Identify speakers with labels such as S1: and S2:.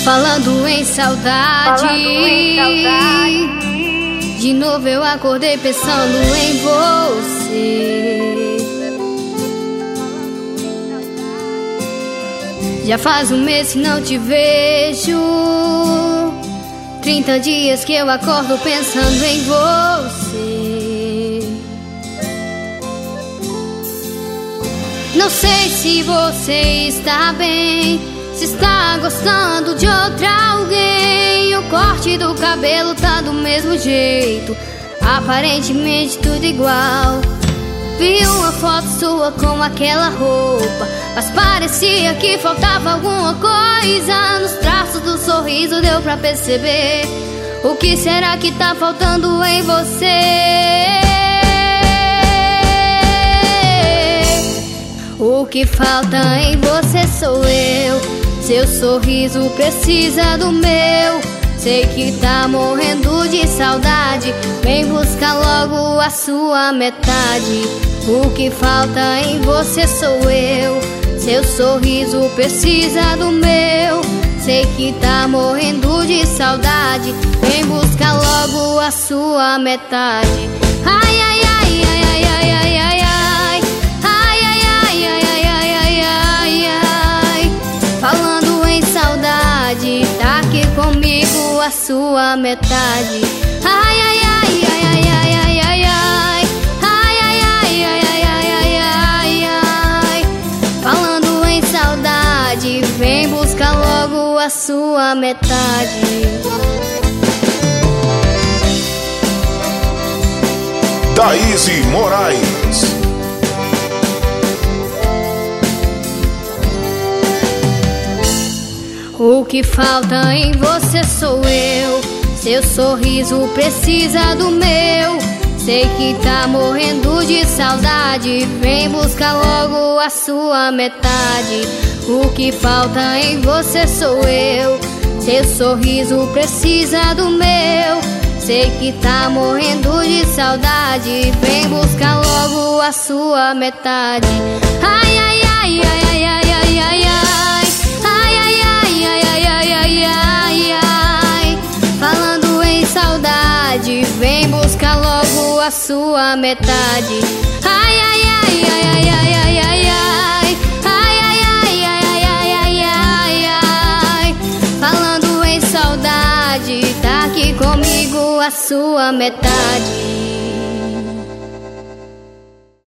S1: Falando em saudade, de novo eu acordei pensando em você. Já faz um mês que não te vejo, 30 dias que eu acordo pensando em você. Não sei se você está bem, se está gostando de outra alguém. O corte do cabelo tá do mesmo jeito, aparentemente tudo igual. Vi uma foto sua com aquela roupa, mas parecia que faltava alguma coisa. Nos traços do sorriso deu pra perceber. O que será que tá faltando em você? O que falta em você sou eu. Seu sorriso precisa do meu. Sei que tá morrendo de saudade, vem buscar logo a sua metade. O que falta em você sou eu. Seu sorriso precisa do meu. Sei que tá morrendo de saudade, vem buscar logo a sua metade. Ai, ai, ai, ai, ai, ai, ai, ai, ai. Ai, ai, ai, ai, ai, ai, ai, ai, ai. Falando em saudade, tá aqui comigo a sua metade. Ai, ai, ai, ai, ai, ai, ai, ai, ai. Ai, ai, ai, ai, ai, ai, ai, ai, ai. Falando em saudade, vem buscar logo a sua metade.
S2: Thaíse Moraes.
S1: O que falta em você sou eu. Seu sorriso precisa do meu. Sei que tá morrendo de saudade, vem buscar logo a sua metade. O que falta em você sou eu. Seu sorriso precisa do meu. Sei que tá morrendo de saudade, vem buscar logo a sua metade. Ai, ai, ai, ai, ai, ai, ai, ai, ai. Ai, ai, ai, ai, ai, ai, ai, ai, ai. Falando em saudade, vem buscar logo a sua metade. Ai, ai, ai, ai, ai, ai, ai, ai, ai. Ai, ai, ai, ai, ai, ai, ai, ai, ai. Falando em saudade, tá aqui comigo a sua metade.